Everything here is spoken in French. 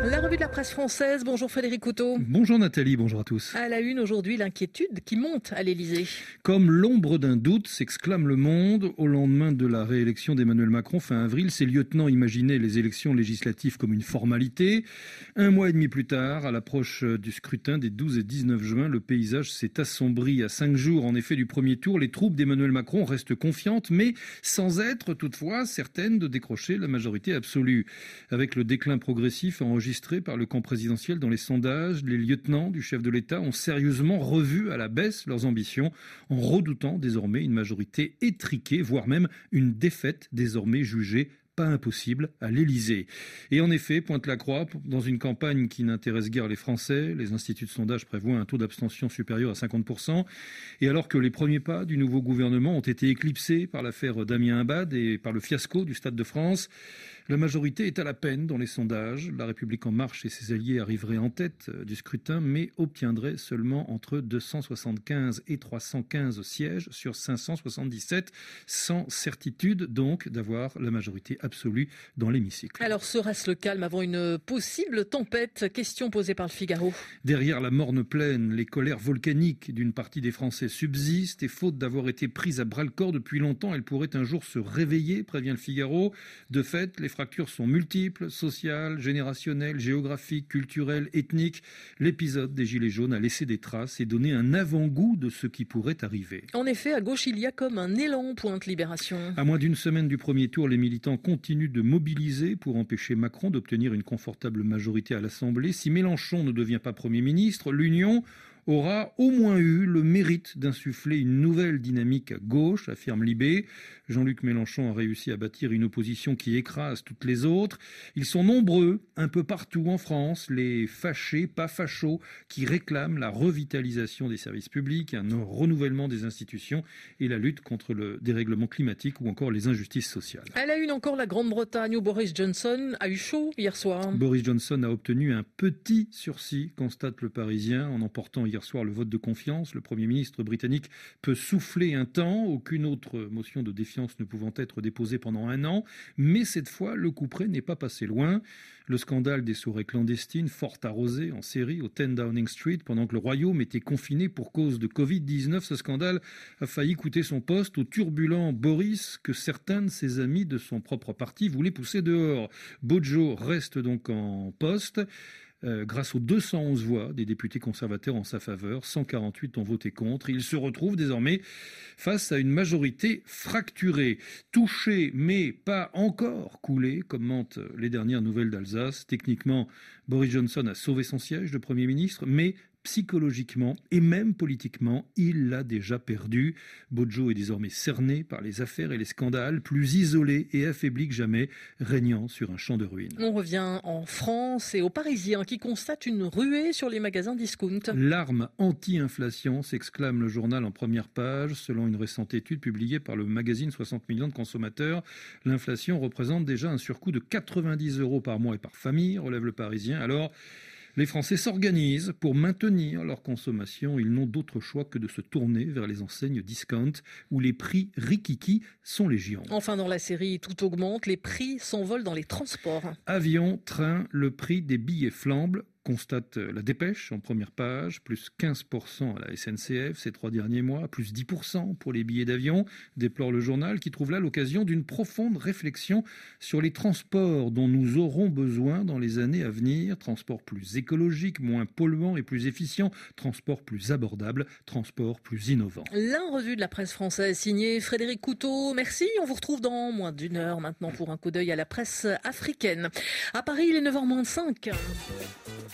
La revue de la presse française, bonjour Frédéric Couteau. Bonjour Nathalie, bonjour à tous. À la une aujourd'hui, l'inquiétude qui monte à l'Elysée. Comme l'ombre d'un doute, s'exclame Le Monde. Au lendemain de la réélection d'Emmanuel Macron fin avril, ses lieutenants imaginaient les élections législatives comme une formalité. Un mois et demi plus tard, à l'approche du scrutin des 12 et 19 juin, le paysage s'est assombri. À 5 jours en effet du premier tour, les troupes d'Emmanuel Macron restent confiantes, mais sans être toutefois certaines de décrocher la majorité absolue. Avec le déclin progressif enregistré par le camp présidentiel dans les sondages, les lieutenants du chef de l'État ont sérieusement revu à la baisse leurs ambitions en redoutant désormais une majorité étriquée, voire même une défaite désormais jugée pas impossible à l'Élysée. Et en effet, pointe la croix, dans une campagne qui n'intéresse guère les Français, les instituts de sondage prévoient un taux d'abstention supérieur à 50%. Et alors que les premiers pas du nouveau gouvernement ont été éclipsés par l'affaire Damien Abad et par le fiasco du Stade de France, la majorité est à la peine dans les sondages. La République en marche et ses alliés arriveraient en tête du scrutin, mais obtiendraient seulement entre 275 et 315 sièges sur 577, sans certitude donc d'avoir la majorité absolue dans l'hémicycle. Alors sera-ce le calme avant une possible tempête? Question posée par le Figaro. Derrière la morne plaine, les colères volcaniques d'une partie des Français subsistent et faute d'avoir été prises à bras-le-corps depuis longtemps, elles pourraient un jour se réveiller, prévient le Figaro. De fait, les fractures sont multiples, sociales, générationnelles, géographiques, culturelles, ethniques. L'épisode des Gilets jaunes a laissé des traces et donné un avant-goût de ce qui pourrait arriver. En effet, à gauche, il y a comme un élan, pointe Libération. À moins d'une semaine du premier tour, les militants continuent de mobiliser pour empêcher Macron d'obtenir une confortable majorité à l'Assemblée. Si Mélenchon ne devient pas Premier ministre, l'Union aura au moins eu le mérite d'insuffler une nouvelle dynamique à gauche, affirme Libé. Jean-Luc Mélenchon a réussi à bâtir une opposition qui écrase toutes les autres. Ils sont nombreux, un peu partout en France, les fâchés, pas fachos, qui réclament la revitalisation des services publics, un renouvellement des institutions et la lutte contre le dérèglement climatique ou encore les injustices sociales. À la une encore, la Grande-Bretagne où Boris Johnson a eu chaud hier soir. Boris Johnson a obtenu un petit sursis, constate le Parisien, en emportant hier soir le vote de confiance. Le Premier ministre britannique peut souffler un temps, aucune autre motion de défiance ne pouvant être déposée pendant un an. Mais cette fois, le couperet n'est pas passé loin. Le scandale des soirées clandestines, fort arrosées en série au 10 Downing Street, pendant que le Royaume était confiné pour cause de Covid-19. Ce scandale a failli coûter son poste au turbulent Boris, que certains de ses amis de son propre parti voulaient pousser dehors. Bojo reste donc en poste. Grâce aux 211 voix des députés conservateurs en sa faveur, 148 ont voté contre. Il se retrouve désormais face à une majorité fracturée, touchée mais pas encore coulée, commentent les dernières nouvelles d'Alsace. Techniquement, Boris Johnson a sauvé son siège de Premier ministre, mais psychologiquement et même politiquement, il l'a déjà perdu. Bojo est désormais cerné par les affaires et les scandales, plus isolé et affaibli que jamais, régnant sur un champ de ruines. On revient en France et aux Parisiens qui constatent une ruée sur les magasins discount. L'arme anti-inflation, s'exclame le journal en première page. Selon une récente étude publiée par le magazine 60 millions de consommateurs, l'inflation représente déjà un surcoût de 90 € par mois et par famille, relève le Parisien. Alors, les Français s'organisent pour maintenir leur consommation. Ils n'ont d'autre choix que de se tourner vers les enseignes discount où les prix rikiki sont légion. Enfin, dans la série, tout augmente. Les prix s'envolent dans les transports. Avions, trains, le prix des billets flambe. Constate la Dépêche en première page, plus 15% à la SNCF ces 3 derniers mois, plus 10% pour les billets d'avion, déplore le journal qui trouve là l'occasion d'une profonde réflexion sur les transports dont nous aurons besoin dans les années à venir. Transports plus écologiques, moins polluants et plus efficients, transports plus abordables, transports plus innovants. La revue de la presse française signée Frédéric Couteau. Merci, on vous retrouve dans moins d'une heure maintenant pour un coup d'œil à la presse africaine. À Paris, il est 9h moins 5.